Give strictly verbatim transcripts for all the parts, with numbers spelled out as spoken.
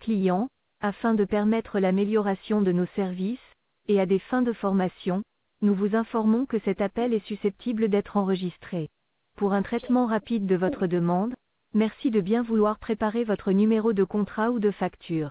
client, afin de permettre l'amélioration de nos services, et à des fins de formation, nous vous informons que cet appel est susceptible d'être enregistré. Pour un traitement rapide de votre demande, merci de bien vouloir préparer votre numéro de contrat ou de facture.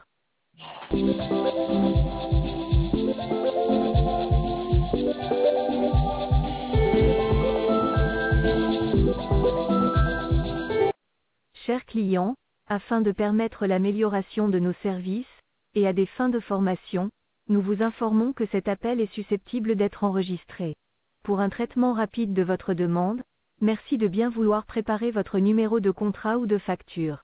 Chers clients, afin de permettre l'amélioration de nos services, et à des fins de formation, nous vous informons que cet appel est susceptible d'être enregistré. Pour un traitement rapide de votre demande, merci de bien vouloir préparer votre numéro de contrat ou de facture.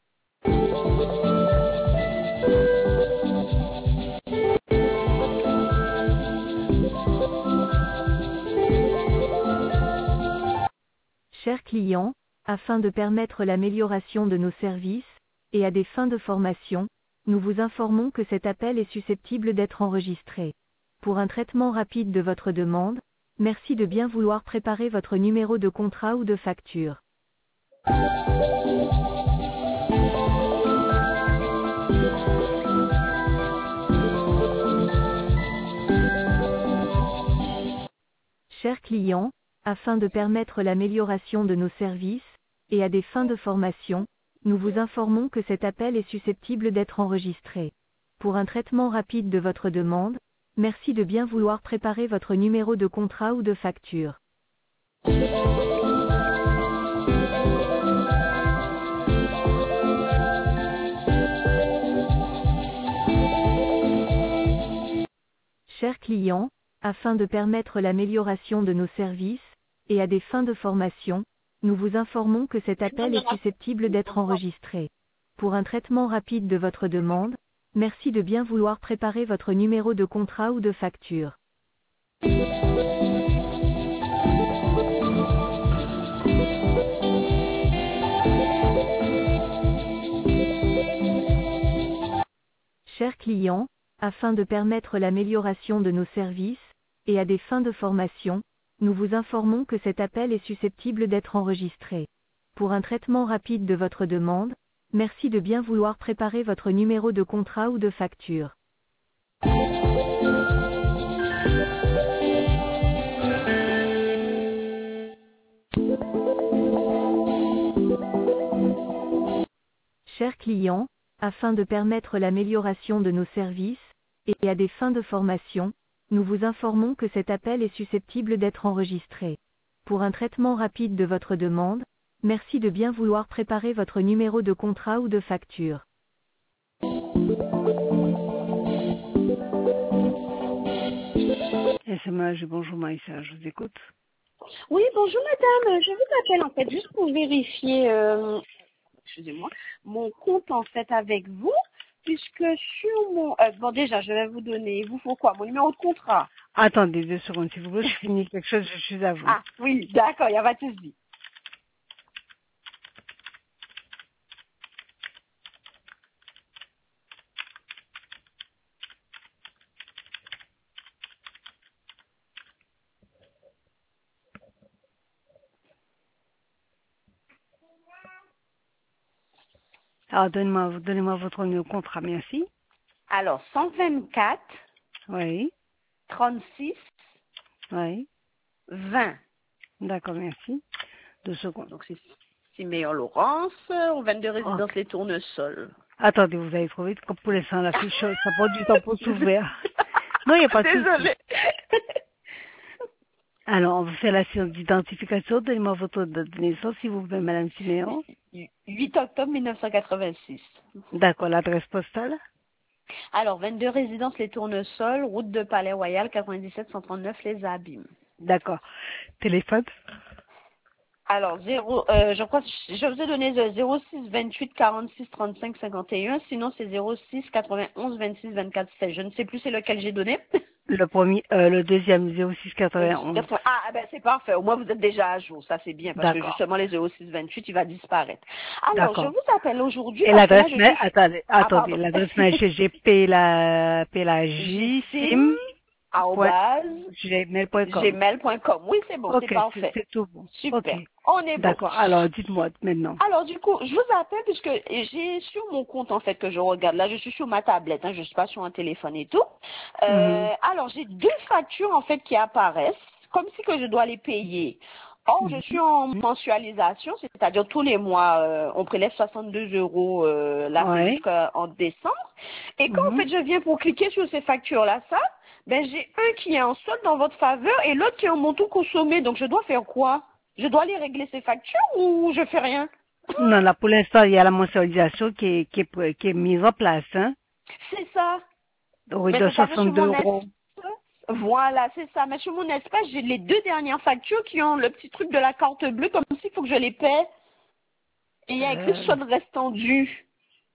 Chers clients, afin de permettre l'amélioration de nos services, et à des fins de formation, nous vous informons que cet appel est susceptible d'être enregistré. Pour un traitement rapide de votre demande, merci de bien vouloir préparer votre numéro de contrat ou de facture. Chers clients, afin de permettre l'amélioration de nos services, et à des fins de formation, nous vous informons que cet appel est susceptible d'être enregistré. Pour un traitement rapide de votre demande, merci de bien vouloir préparer votre numéro de contrat ou de facture. Chers clients, afin de permettre l'amélioration de nos services, et à des fins de formation, nous vous informons que cet appel est susceptible d'être enregistré. Pour un traitement rapide de votre demande, merci de bien vouloir préparer votre numéro de contrat ou de facture. Chers clients, afin de permettre l'amélioration de nos services, et à des fins de formation, nous vous informons que cet appel est susceptible d'être enregistré. Pour un traitement rapide de votre demande, merci de bien vouloir préparer votre numéro de contrat ou de facture. Chers clients, afin de permettre l'amélioration de nos services, et à des fins de formation, nous vous informons que cet appel est susceptible d'être enregistré. Pour un traitement rapide de votre demande, merci de bien vouloir préparer votre numéro de contrat ou de facture. S M H, bonjour Maïssa, je vous écoute. Oui, bonjour madame, je vous appelle en fait juste pour vérifier, euh, excusez-moi, mon compte en fait avec vous, puisque sur mon, euh, bon déjà je vais vous donner, il vous faut quoi, mon numéro de contrat? Attendez deux secondes, s'il vous plaît, je finis quelque chose, je suis à vous. Ah oui, d'accord, il n'y a pas de souci. Alors donnez-moi donnez-moi votre numéro de contrat, merci. Alors, cent vingt-quatre, Oui, trente-six, oui, vingt. d'accord, merci. Deux secondes. Donc c'est Siméon Laurence, au vingt-deux Oh. résidence Les Tournesols. Attendez, vous allez trop vite, comme pour laisser la fiche, ça prend du temps pour s'ouvrir. Non, il n'y a pas de souci. Désolée. Alors, on va faire la séance d'identification. Donnez-moi votre date de naissance, s'il vous plaît, Madame Siméon. huit octobre mille neuf cent quatre-vingt-six. D'accord, l'adresse postale. Alors, vingt-deux résidence Les Tournesols, route de Palais Royal, quatre-vingt-dix-sept cent trente-neuf Les Abîmes. D'accord. Téléphone. Alors, zéro, euh, je crois que je vous ai donné le zéro six vingt-huit quarante-six trente-cinq cinquante et un, sinon c'est zéro six quatre-vingt-onze vingt-six vingt-quatre seize. Je ne sais plus c'est lequel j'ai donné. Le premier, euh, le deuxième, zéro six quatre-vingt-onze. Ah, ben c'est parfait. Au moins vous êtes déjà à jour. Ça c'est bien parce que justement les zéro six vingt-huit il va disparaître. Alors je vous appelle aujourd'hui. Et l'adresse mail, suis... attendez, ah, attendez, l'adresse mail chez G P la P la J Sim. arobase gmail point com. gmail point com. Oui, c'est bon, Ok, c'est parfait. c'est tout bon. Super. Ok. On est bon. D'accord. Alors, dites-moi maintenant. Alors du coup, je vous appelle puisque j'ai sur mon compte en fait que je regarde là, je suis sur ma tablette, hein, je suis pas sur un téléphone et tout. Euh, Mhm. Alors j'ai deux factures en fait qui apparaissent, comme si que je dois les payer. Or, je suis en mensualisation, c'est-à-dire tous les mois, euh, on prélève soixante-deux euros euh, là c'est Ouais. jusqu'en décembre. Et quand en Mhm. fait je viens pour cliquer sur ces factures-là, ça, ben j'ai un qui est en solde dans votre faveur et l'autre qui est en montant consommé. Donc je dois faire quoi? Je dois aller régler ces factures ou je fais rien? Non, là, pour l'instant, il y a la mensualisation qui est, qui est, pr- qui est mise en place, hein. C'est ça. Oui, Mais de c'est-à-dire sur soixante-deux mon euros. espace. Voilà, c'est ça. Mais sur mon espace, j'ai les deux dernières factures qui ont le petit truc de la carte bleue, comme s'il faut que je les paie. Et il y a écrit Euh, solde restant dû.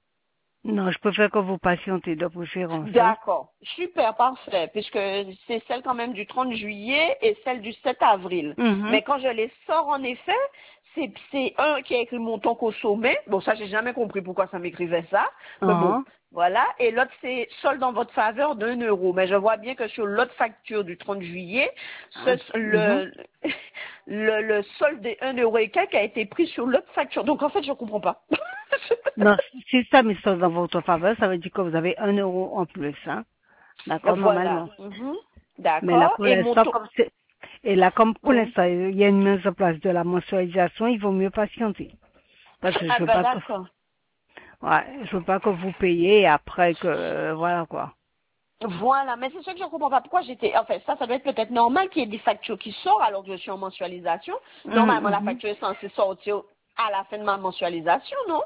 non, je préfère que vous patientez de préférence, hein. D'accord. Super, parfait. Puisque c'est celle quand même du trente juillet et celle du sept avril. Mhm. Mais quand je les sors, en effet, c'est c'est un qui a écrit montant consommé. Bon, ça, j'ai jamais compris pourquoi ça m'écrivait ça. Mais bon, Ah, voilà. Et l'autre, c'est solde en votre faveur d'un euro. Mais je vois bien que sur l'autre facture du trente juillet, ah, ce- mhm. le, le, le solde des un euro et quelques a été pris sur l'autre facture. Donc, en fait, je comprends pas. Non, si ça met ça dans votre faveur, ça veut dire que vous avez un euro en plus, hein. D'accord, Voilà. normalement. Mhm. Mais là, D'accord. pour Et mon l'instant, taux. comme c'est, et là, comme pour Mhm. l'instant, il y a une mise en place de la mensualisation, il vaut mieux patienter. Parce que je Ah veux ben pas que, d'accord. ouais, je veux pas que vous payiez et après que, euh, voilà quoi. Voilà, mais c'est ce que je ne comprends pas. Pourquoi j'étais. En fait, ça, ça doit être peut-être normal qu'il y ait des factures qui sortent alors que je suis en mensualisation. Mhm, Normalement, la mhm. facture est censée sortir à la fin de ma mensualisation, non?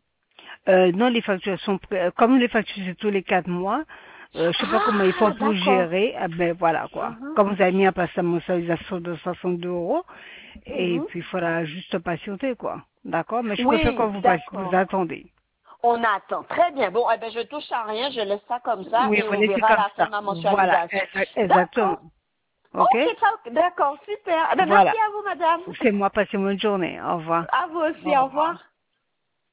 Euh, non, les factures sont, pré- euh, comme les factures c'est tous les quatre mois, euh, je sais pas comment ils font Ah, pour d'accord. gérer, eh ben voilà quoi. Mhm, Comme vous avez mis en place la mensualisation de soixante-deux euros, et mhm. puis il faudra juste patienter quoi. D'accord? Mais je préfère que Oui, vous, passe- vous d'accord. attendez. On attend. Très bien. Bon, eh ben, je touche à rien, je laisse ça comme ça Oui, et vous on laissez verra à comme la fin de ça. ma Voilà, mensualisation. exa- D'accord. exactement. Ok? Ok, ça- d'accord, super. Eh ben, merci Voilà. à vous, madame. C'est moi, passez une bonne journée. Au revoir. À vous aussi, au revoir.